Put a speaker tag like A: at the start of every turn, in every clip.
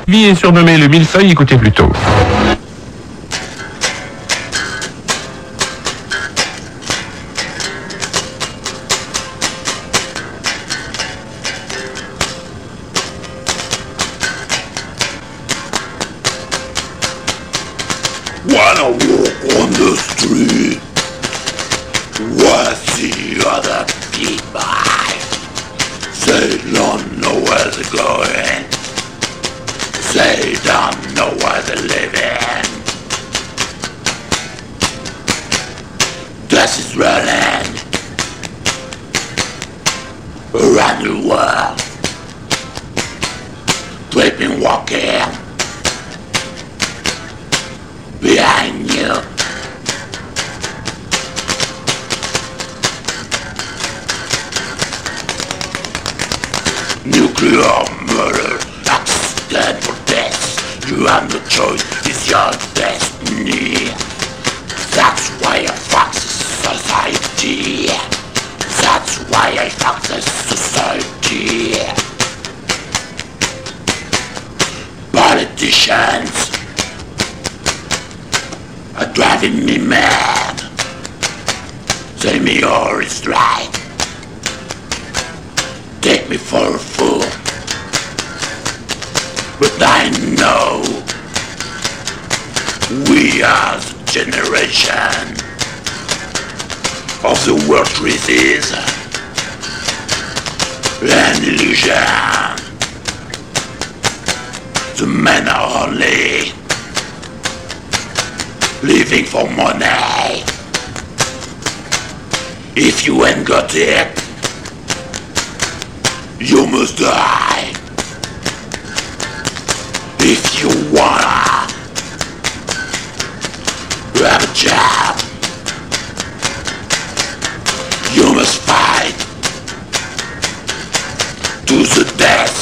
A: Vie est surnommé le millefeuille, écoutez plutôt.
B: When I walk on the street, I see other people. They don't know where they're going. They don't know where they're living. This is running around the world, creeping, walking behind you. Nuclear murder, accidental death. You have no choice, it's your destiny. That's why I fuck society. That's why I fuck this society. Politicians are driving me mad. Say me all is right. Take me for a fool. But I know we are the generation of the world crisis and illusion. The men are only living for money. If you ain't got it, you must die. If you wanna have a job, you must fight to the death.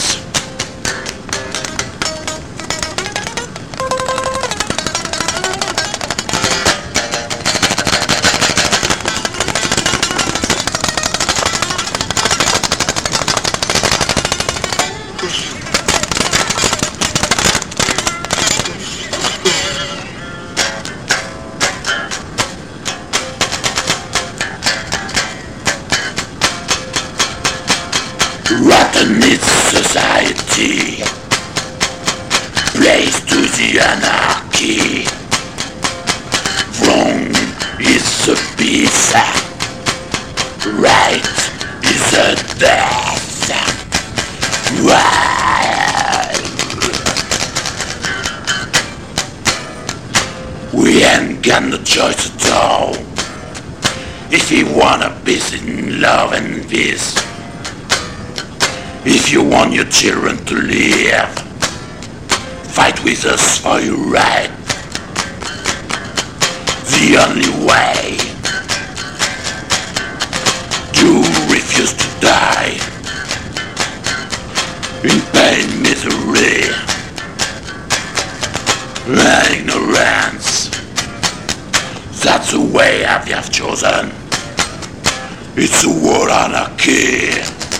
B: Rotten is society, place to the anarchy. Wrong is the peace, right is the death. We ain't got no choice at all. If you wanna peace in love and peace, if you want your children to live, fight with us for your right. The only way to refuse to die in pain, misery, and ignorance. That's the way I have chosen. It's a world anarchy.